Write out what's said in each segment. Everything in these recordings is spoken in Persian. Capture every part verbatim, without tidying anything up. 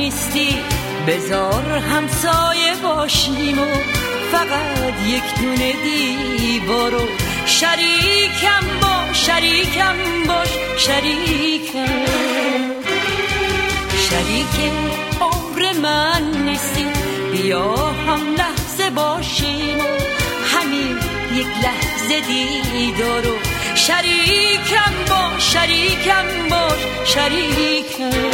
نیستی، بذار همسایه باشیم و فقط یک دونه دیوارو. شریکم باش، شریکم باش، شریکم. شریک عمر من نیستی، بیا هم لحظه باشیم و همین یک لحظه دیدارو. شریکم باش، شریکم باش، شریکم.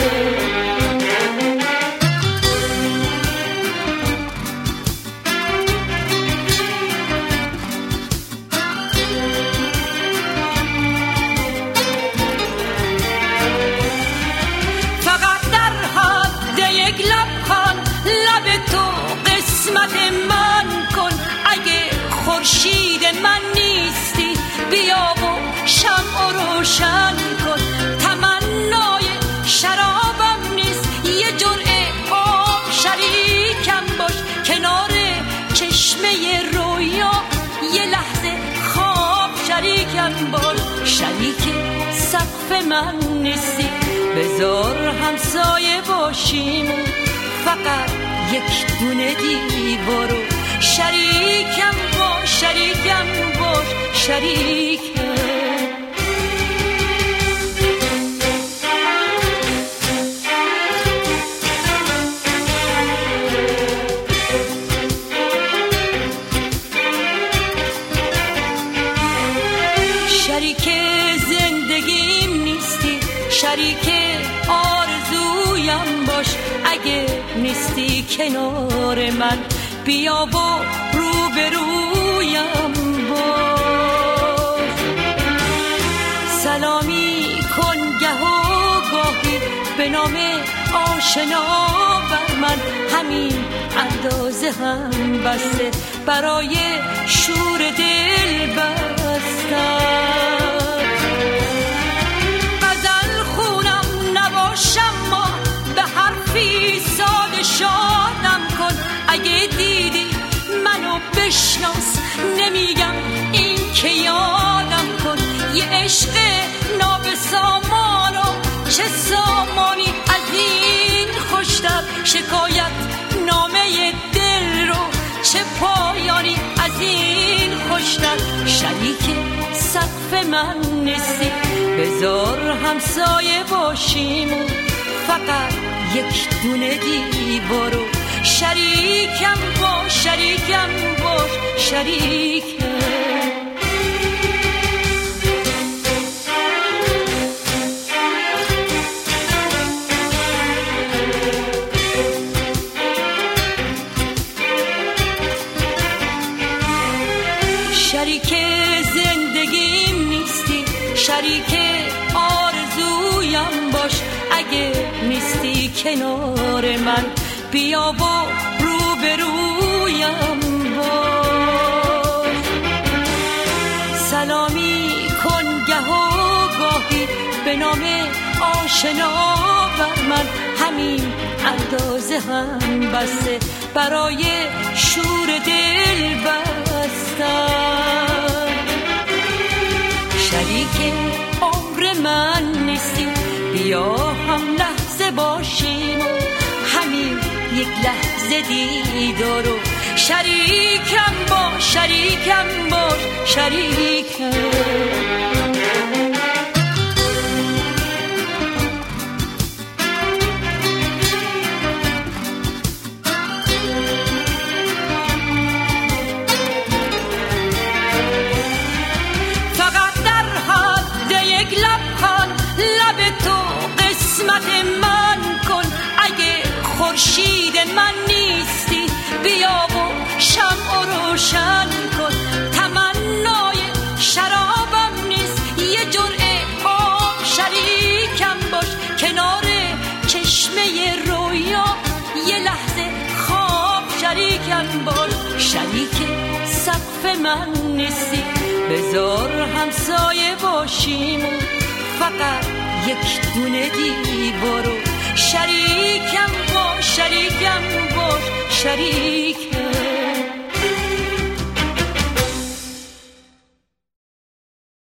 خورشید من نیستی، بیا و شمع روشن کن. تمنای شرابم نیست یه جرعه آب. شریکم باش کنار چشمه رویا، یه لحظه خواب. شریکم باش، شریک سقف من نیستی، بذار همسایه باشیم و فقط یک دونه دیوارو. شریکم باش، شریکم باش، شریکم. شریک زندگیم نیستی، شریک آرزویم باش. اگه نیستی کنار من، بیا و روبرویم باش. سلامی کن گه و گاهی به نام آشنا بر من. همین اندازه هم بسته برای شور دل بستم. غزل خونم نباشم ما، به حرفی ساده شادم کن. اگه دیدی منو بشناس، نمیگم این که یادم کن. یه عشق نابسامانو، چه سامانی از این خوشتر. شکایت نامه دل رو، چه پایانی از این خوشتر. شریک سقف من نیستی، بذار همسایه باشیم و فقط یک دونه دیوارو. شریکم باش، شریکم باش، شریکم. شریک زندگیم نیستی، شریک آرزویم باش. اگه نیستی کنار من، بیا و روبرویم باش. سلامی کن گه و گاهی به نام آشنا بر من. همین اندازه هم بسته برای شور دل بستم. شریک عمر من نیستی، بیا هم لحظه باشیم و همین یک لحظه دیدارو. شریکم باش، شریکم باش، شریکم. خورشید من نیستی، بیا و شمع روشن کن. تمنای شرابم نیست یه جرعه آب. شریکم باش کنار چشمه رویا، یه لحظه خواب. شریکم باش، شریک سقف من نیستی، بذار همسایه باشیم و فقط یک دونه دیوارو. شریکم باش، شریکم باش، شریک.